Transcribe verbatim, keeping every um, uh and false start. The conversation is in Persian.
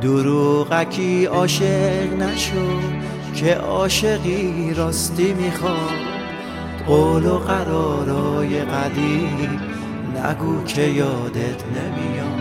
دروغکی عاشق نشو که عاشقی راستی میخواد. قول و قرارای قدیم نگو که یادت نمیاد.